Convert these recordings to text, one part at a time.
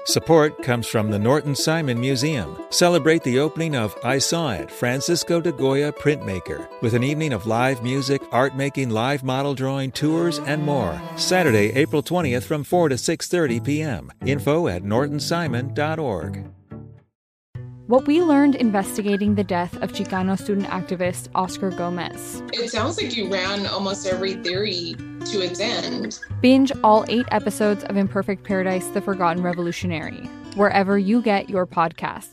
Support comes from the Norton Simon Museum. Celebrate the opening of I Saw It, Francisco de Goya Printmaker, with an evening of live music, art making, live model drawing, tours, and more. Saturday, April 20th from 4 to 6:30 p.m. Info at nortonsimon.org. What we learned investigating the death of Chicano student activist Oscar Gomez. It sounds like you ran almost every theory to its end. Binge all 8 episodes of Imperfect Paradise: The Forgotten Revolutionary, wherever you get your podcasts.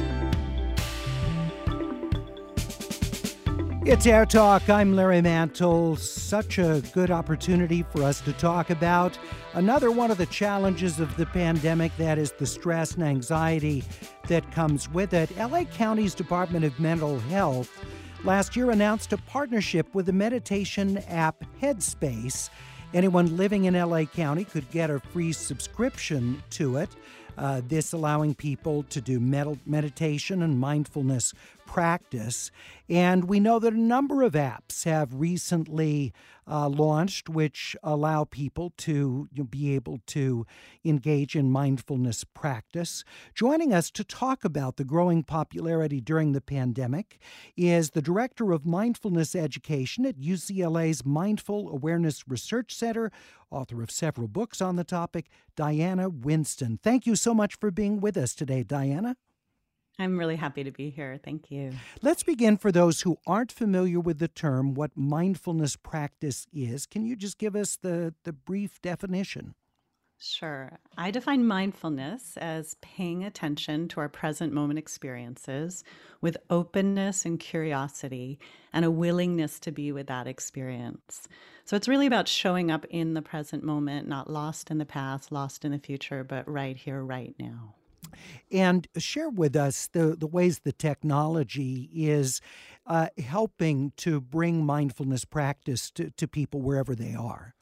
It's Air Talk. I'm Larry Mantle. Such a good opportunity for us to talk about another one of the challenges of the pandemic, that is the stress and anxiety that comes with it. LA County's Department of Mental Health last year announced a partnership with the meditation app Headspace. Anyone living in LA County could get a free subscription to it. This allowing people to do meditation and mindfulness practice. And we know that a number of apps have recently launched which allow people to be able to engage in mindfulness practice. Joining us to talk about the growing popularity during the pandemic is the Director of Mindfulness Education at UCLA's Mindful Awareness Research Center, author of several books on the topic, Diana Winston. Thank you so much for being with us today, Diana. I'm really happy to be here. Thank you. Let's begin, for those who aren't familiar with the term, what mindfulness practice is. Can you just give us the brief definition? Sure. I define mindfulness as paying attention to our present moment experiences with openness and curiosity and a willingness to be with that experience. So it's really about showing up in the present moment, not lost in the past, lost in the future, but right here, right now. And share with us the ways the technology is helping to bring mindfulness practice to people wherever they are.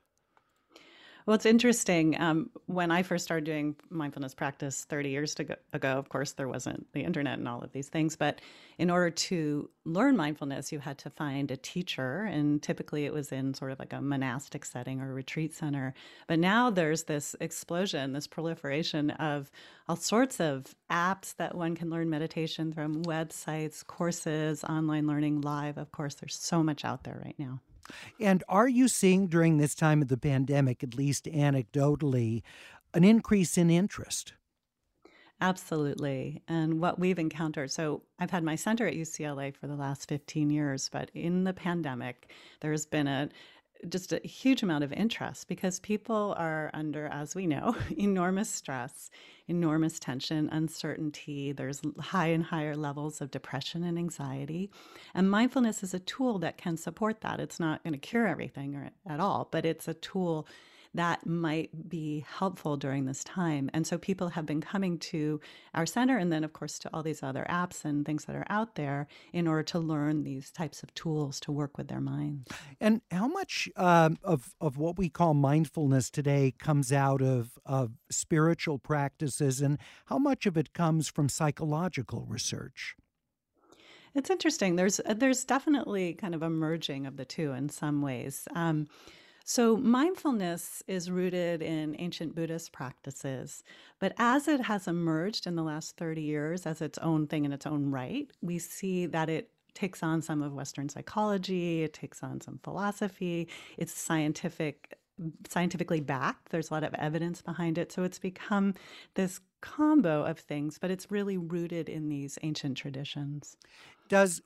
Well, it's interesting. When I first started doing mindfulness practice 30 years ago, of course, there wasn't the internet and all of these things. But in order to learn mindfulness, you had to find a teacher. And typically it was in sort of like a monastic setting or a retreat center. But now there's this explosion, this proliferation of all sorts of apps that one can learn meditation from, websites, courses, online learning, live. Of course, there's so much out there right now. And are you seeing during this time of the pandemic, at least anecdotally, an increase in interest? Absolutely. And what we've encountered, so I've had my center at UCLA for the last 15 years, but in the pandemic, there's been just a huge amount of interest because people are under, as we know, enormous stress, enormous tension, uncertainty. There's high and higher levels of depression and anxiety. And mindfulness is a tool that can support that. It's not going to cure everything at all, but it's a tool that might be helpful during this time. And so people have been coming to our center and then, of course, to all these other apps and things that are out there in order to learn these types of tools to work with their minds. And how much of what we call mindfulness today comes out of spiritual practices, and how much of it comes from psychological research? It's interesting. There's definitely kind of a merging of the two in some ways. So mindfulness is rooted in ancient Buddhist practices, but as it has emerged in the last 30 years as its own thing in its own right, we see that it takes on some of Western psychology, it takes on some philosophy, it's scientifically backed. There's a lot of evidence behind it. So it's become this combo of things, but it's really rooted in these ancient traditions. Does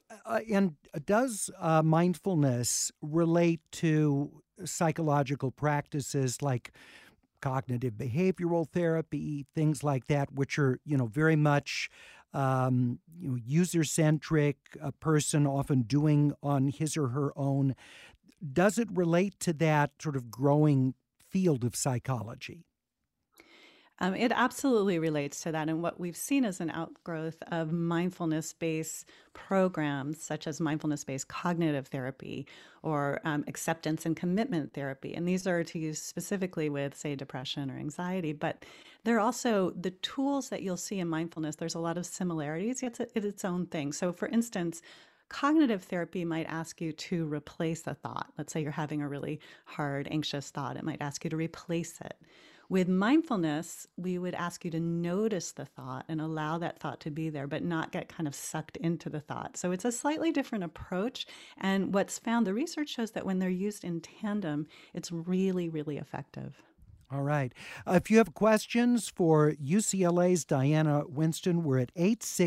mindfulness relate to psychological practices like cognitive behavioral therapy, things like that, which are, very much user-centric, a person often doing on his or her own? Does it relate to that sort of growing field of psychology? It absolutely relates to that. And what we've seen is an outgrowth of mindfulness-based programs, such as mindfulness-based cognitive therapy or acceptance and commitment therapy. And these are to use specifically with, say, depression or anxiety. But they're also the tools that you'll see in mindfulness. There's a lot of similarities. It's its own thing. So, for instance, cognitive therapy might ask you to replace a thought. Let's say you're having a really hard, anxious thought. It might ask you to replace it. With mindfulness, we would ask you to notice the thought and allow that thought to be there, but not get kind of sucked into the thought. So it's a slightly different approach. And what's found, the research shows that when they're used in tandem, it's really, really effective. All right. If you have questions for UCLA's Diana Winston, we're at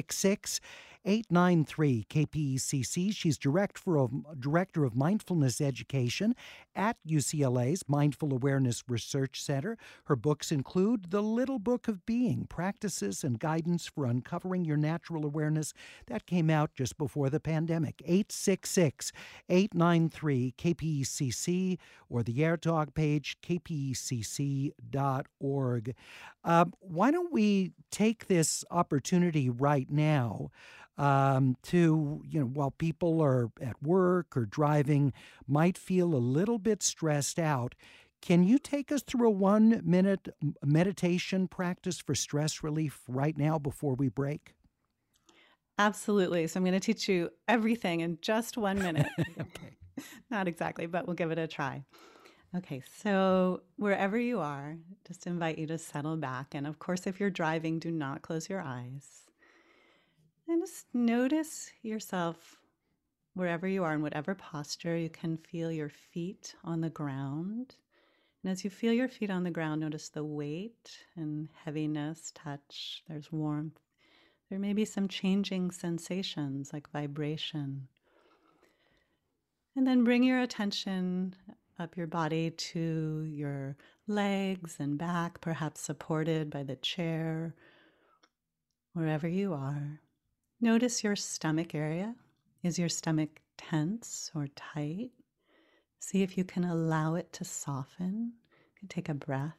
866-893-KPECC. She's Director of Mindfulness Education at UCLA's Mindful Awareness Research Center. Her books include The Little Book of Being, Practices and Guidance for Uncovering Your Natural Awareness. That came out just before the pandemic. 866-893-KPECC or the AirTalk page, kpecc.org. Why don't we take this opportunity right now to, while people are at work or driving, might feel a little bit stressed out. Can you take us through a 1-minute meditation practice for stress relief right now before we break? Absolutely. So I'm going to teach you everything in just 1 minute. Okay. Not exactly, but we'll give it a try. Okay, so wherever you are, just invite you to settle back. And of course, if you're driving, do not close your eyes. And just notice yourself wherever you are, in whatever posture. You can feel your feet on the ground. And as you feel your feet on the ground, notice the weight and heaviness, touch. There's warmth. There may be some changing sensations like vibration. And then bring your attention up your body to your legs and back, perhaps supported by the chair, wherever you are. Notice your stomach area. Is your stomach tense or tight? See if you can allow it to soften. You can take a breath.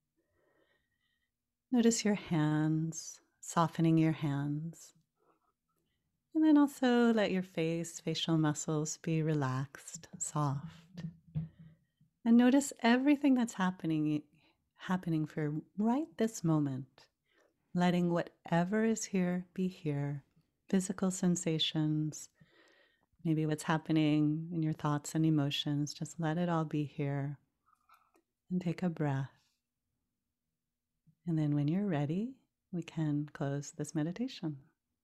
Notice your hands, softening your hands. And then also let your facial muscles be relaxed, soft. And notice everything that's happening for right this moment. Letting whatever is here be here. Physical sensations, maybe what's happening in your thoughts and emotions. Just let it all be here. And take a breath. And then when you're ready, we can close this meditation.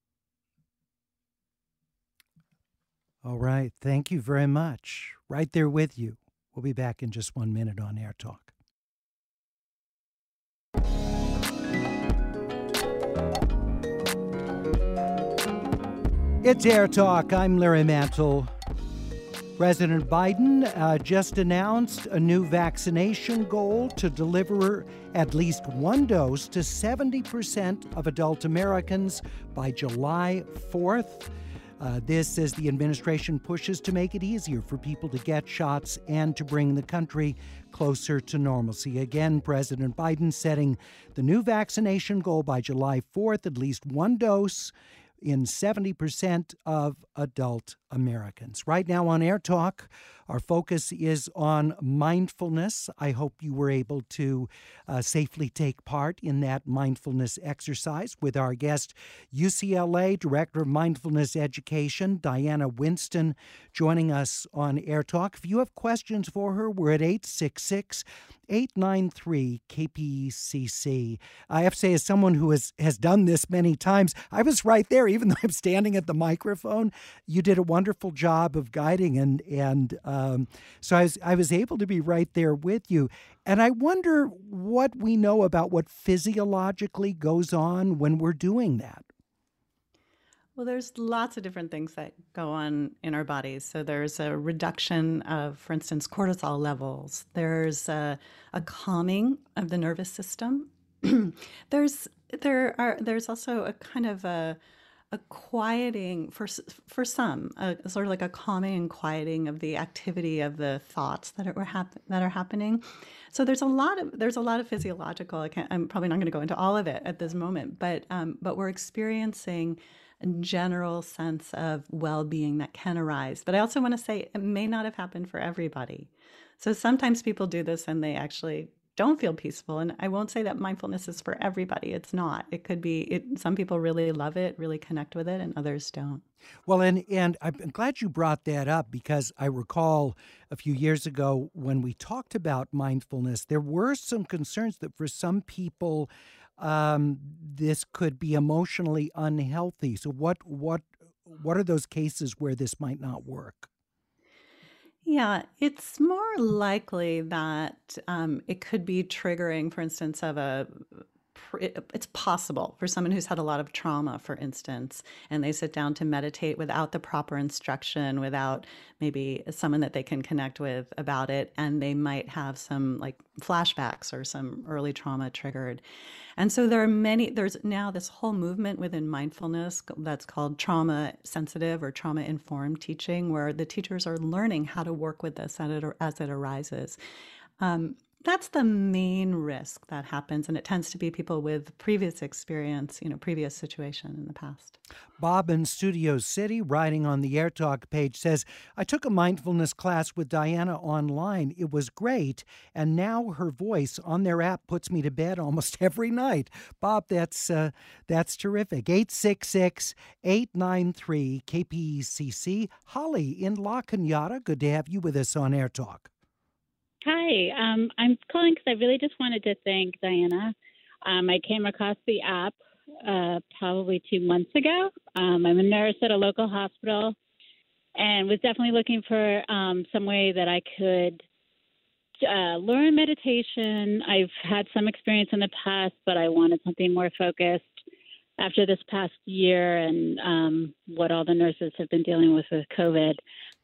All right. Thank you very much. Right there with you. We'll be back in just 1 minute on Air Talk. It's Air Talk. I'm Larry Mantle. President Biden just announced a new vaccination goal to deliver at least one dose to 70% of adult Americans by July 4th. This as the administration pushes to make it easier for people to get shots and to bring the country closer to normalcy. Again, President Biden setting the new vaccination goal by July 4th, at least one dose in 70% of adult Americans. Right now on Air Talk, our focus is on mindfulness. I hope you were able to safely take part in that mindfulness exercise with our guest, UCLA Director of Mindfulness Education, Diana Winston, joining us on Air Talk. If you have questions for her, we're at 866-893-KPECC. I have to say, as someone who has done this many times, I was right there, even though I'm standing at the microphone. You did a wonderful job of guiding, and so I was able to be right there with you. And I wonder what we know about what physiologically goes on when we're doing that. Well, there's lots of different things that go on in our bodies. So there's a reduction of, for instance, cortisol levels. There's a calming of the nervous system. There's also a kind of a quieting for some, sort of like a calming and quieting of the activity of the thoughts that are happening. So there's a lot of physiological. I'm probably not going to go into all of it at this moment, but we're experiencing a general sense of well-being that can arise. But I also want to say it may not have happened for everybody. So sometimes people do this and they actually don't feel peaceful. And I won't say that mindfulness is for everybody. It's not. It could be, some people really love it, really connect with it, and others don't. Well, and I'm glad you brought that up because I recall a few years ago when we talked about mindfulness, there were some concerns that for some people, this could be emotionally unhealthy. So what are those cases where this might not work? Yeah, it's more likely that it could be triggering, for instance, it's possible for someone who's had a lot of trauma, for instance, and they sit down to meditate without the proper instruction, without maybe someone that they can connect with about it, and they might have some like flashbacks or some early trauma triggered. And so there's now this whole movement within mindfulness that's called trauma sensitive or trauma informed teaching, where the teachers are learning how to work with this as it arises. That's the main risk that happens, and it tends to be people with previous experience, previous situation in the past. Bob in Studio City, writing on the AirTalk page, says, I took a mindfulness class with Diana online. It was great, and now her voice on their app puts me to bed almost every night. Bob, that's terrific. 866-893-KPECC. Holly in La Cañada, good to have you with us on AirTalk. Hi, I'm calling because I really just wanted to thank Diana. I came across the app probably 2 months ago. I'm a nurse at a local hospital and was definitely looking for some way that I could learn meditation. I've had some experience in the past, but I wanted something more focused after this past year and what all the nurses have been dealing with COVID.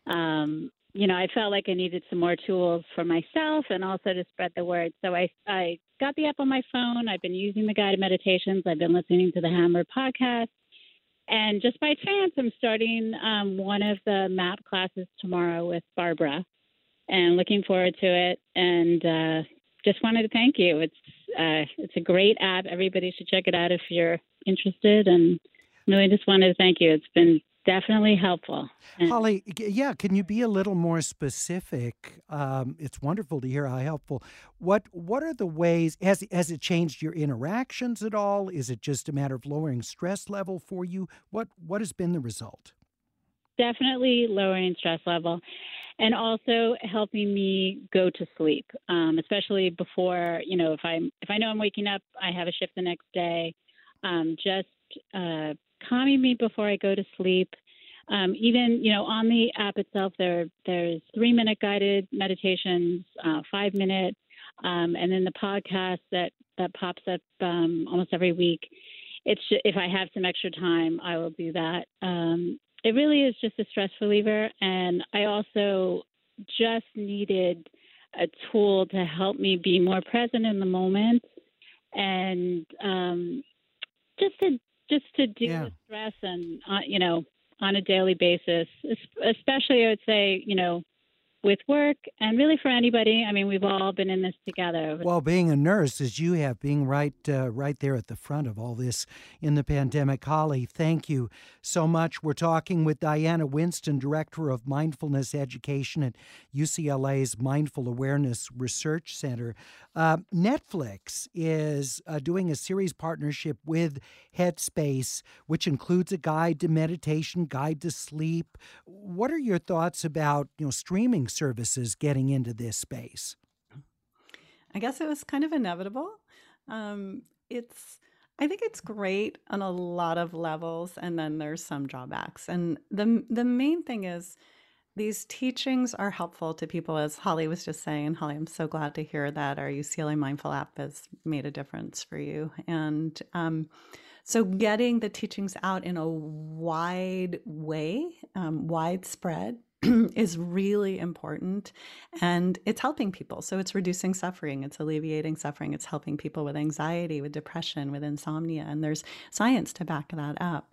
I felt like I needed some more tools for myself and also to spread the word. So I got the app on my phone. I've been using the guided meditations. I've been listening to the Hammer podcast. And just by chance, I'm starting one of the MAP classes tomorrow with Barbara and looking forward to it. And just wanted to thank you. It's a great app. Everybody should check it out if you're interested. And really just wanted to thank you. It's been definitely helpful. Holly, yeah, can you be a little more specific? It's wonderful to hear how helpful. What are the ways, has it changed your interactions at all? Is it just a matter of lowering stress level for you? What has been the result? Definitely lowering stress level and also helping me go to sleep, especially before, if I know I'm waking up, I have a shift the next day, just calming me before I go to sleep. Even, on the app itself, there's 3-minute guided meditations, 5-minute, and then the podcast that pops up almost every week. If I have some extra time, I will do that. It really is just a stress reliever, and I also just needed a tool to help me be more present in the moment, and just to deal with stress and on a daily basis, especially I would say with work and really for anybody. I mean, we've all been in this together. Well, being a nurse, as you have, being right there at the front of all this in the pandemic. Holly, thank you so much. We're talking with Diana Winston, Director of Mindfulness Education at UCLA's Mindful Awareness Research Center. Netflix is doing a series partnership with Headspace, which includes a guide to meditation, guide to sleep. What are your thoughts about streaming services getting into this space? I guess it was kind of inevitable. I think it's great on a lot of levels, and then there's some drawbacks. And the main thing is these teachings are helpful to people, as Holly was just saying. Holly, I'm so glad to hear that our UCLA Mindful app has made a difference for you. And so getting the teachings out in a wide way, widespread, is really important, and it's helping people. So it's reducing suffering, it's alleviating suffering, it's helping people with anxiety, with depression, with insomnia, and there's science to back that up.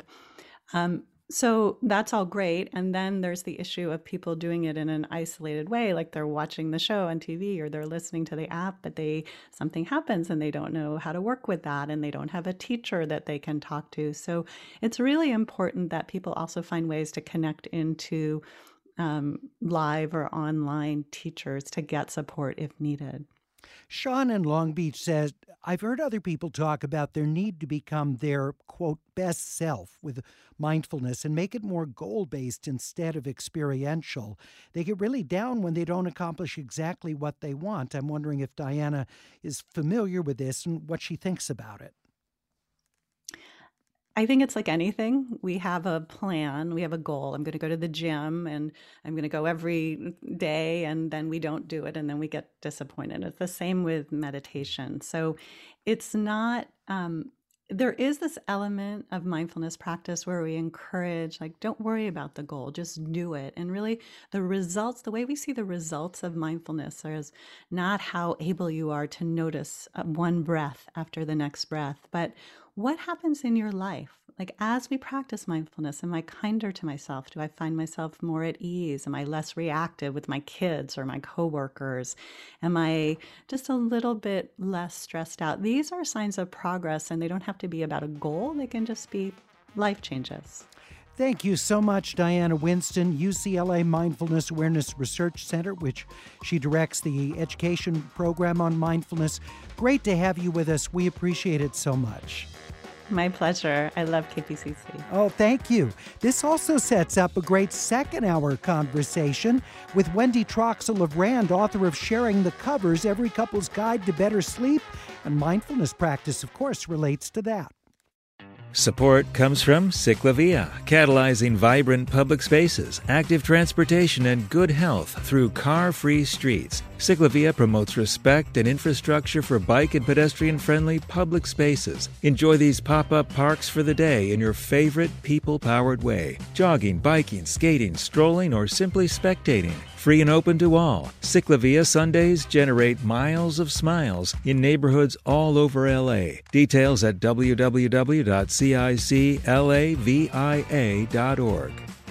So that's all great. And then there's the issue of people doing it in an isolated way, like they're watching the show on TV or they're listening to the app, but something happens and they don't know how to work with that, and they don't have a teacher that they can talk to. So it's really important that people also find ways to connect into live or online teachers to get support if needed. Sean in Long Beach says, I've heard other people talk about their need to become their, quote, best self with mindfulness and make it more goal-based instead of experiential. They get really down when they don't accomplish exactly what they want. I'm wondering if Diana is familiar with this and what she thinks about it. I think it's like anything. We have a plan, we have a goal. I'm going to go to the gym and I'm going to go every day, and then we don't do it and then we get disappointed. It's the same with meditation. So it's not, there is this element of mindfulness practice where we encourage, like, don't worry about the goal, just do it. And really the results, the way we see the results of mindfulness is not how able you are to notice one breath after the next breath, but what happens in your life? Like, as we practice mindfulness, am I kinder to myself? Do I find myself more at ease? Am I less reactive with my kids or my coworkers? Am I just a little bit less stressed out? These are signs of progress, and they don't have to be about a goal. They can just be life changes. Thank you so much, Diana Winston, UCLA Mindfulness Awareness Research Center, which she directs the education program on mindfulness. Great to have you with us. We appreciate it so much. My pleasure. I love KPCC. Oh, thank you. This also sets up a great second-hour conversation with Wendy Troxel of Rand, author of Sharing the Covers, Every Couple's Guide to Better Sleep, and mindfulness practice, of course, relates to that. Support comes from Ciclavia, catalyzing vibrant public spaces, active transportation, and good health through car-free streets. Ciclavia promotes respect and infrastructure for bike and pedestrian-friendly public spaces. Enjoy these pop-up parks for the day in your favorite people-powered way. Jogging, biking, skating, strolling, or simply spectating. Free and open to all. Ciclavia Sundays generate miles of smiles in neighborhoods all over LA. Details at www.ciclavia.org.